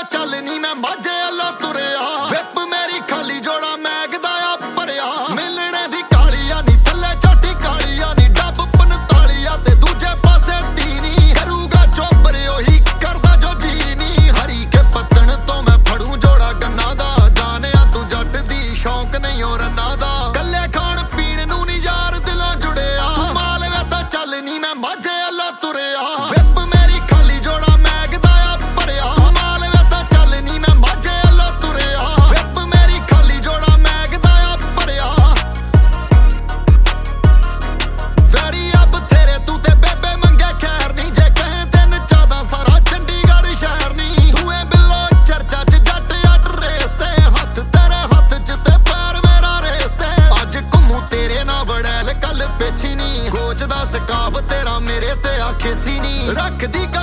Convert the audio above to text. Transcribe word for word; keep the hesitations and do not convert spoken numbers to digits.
ਤਾਂ ਚੱਲ ਨੀ ਮੈਂ ਮਾਝੇ ਵੱਲੋਂ ਤੁਰਿਆ ਵਿਪ ਮੇਰੀ ਖਾਲੀ ਜੋੜਾ ਮੈਗਦਾ ਆ ਭਰਿਆ ਮਿਲਣੇ ਦੀ ਕਾਲੀਆ ਨੀ ਥੱਲੇ ਚੋਟੀ ਕਾਲੀਆ ਨੀ ਡੱਬ ਪੰਤਾਲੀਆ ਤੇ ਦੂਜੇ ਪਾਸੇ ਤੀਨੀ ਕਰੂਗਾ ਚੋਬਰ ਉਹੀ ਕਰਦਾ ਜੋ ਜੀ ਨੀ ਹਰੀ ਕੇ ਪੱਤਣ ਤੋਂ ਮੈਂ ਫੜੂ ਜੋੜਾ ਗੰਨਾ ਦਾ ਜਾਣਿਆ ਤੂੰ ਜੱਟ ਦੀ ਸ਼ੌਂਕ ਨਹੀਂ ਹੋ ਰੰਨਾ ਦਾ ਕੱਲੇ ਖਾਣ ਪੀਣ ਨੂੰ ਨੀ ਯਾਰ ਦਿਲੋਂ ਜੁੜਿਆ ਤੂੰ ਮਾਲਵੇ ਤਾਂ ਚੱਲ ਨੀ ਮੈਂ ਮਾਝੇ ਵੱਲੋਂ ਤੁਰਿਆ ਵਿਪ ਮੇਰੀ ਖਾਲੀ ਜੋੜਾ ਮੈਗਦਾ ਆ ਭਰਿਆ ਮਾਲਵੇ ਤਾਂ ਚੱਲ ਨੀ ਮੈਂ ਮਾਝੇ ਵੱਲੋਂ ਤੁਰਿਆ ਵਿਪ ਮੇਰੀ ਖਾਲੀ ਜੋੜਾ ਮੈਗਦਾ ਆ ਭਰਿਆ ਵੈਰੀ ਆ ਬਥੇਰੇ ਤੂੰ ਤੇ ਬੇਬੇ ਮੰਗੇ ਖੈਰ ਨੀ ਜੇ ਕਹੇ ਤਿੰਨ ਚਾਦਾ ਸਾਰਾ ਚੰਡੀਗੜ੍ਹ ਸ਼ਹਿਰ ਨੀ ਤੂੰ ਏ ਬਿੱਲੋ ਚਰਚਾ ਚ ਜੱਟ ਅੱਡ ਰੇਸ ਤੇ ਹੱਥ ਤੇਰੇ ਹੱਥ ਚ ਤੇ ਪੈਰ ਮੇਰਾ ਰੇਸ ਤੇ ਅੱਜ ਘੁੰਮੂ ਤੇਰੇ ਨਾਲ ਵੜੈਲ ਕੱਲ ਪਿੱਛੀ ਨੀ ਕੋਚ ਦਾ ਸਕਾਬ ਤੇਰਾ ਮੇਰੇ ਤੇ ਆਖੇ ਸੀ ਨੀ ਰੱਖਦੀ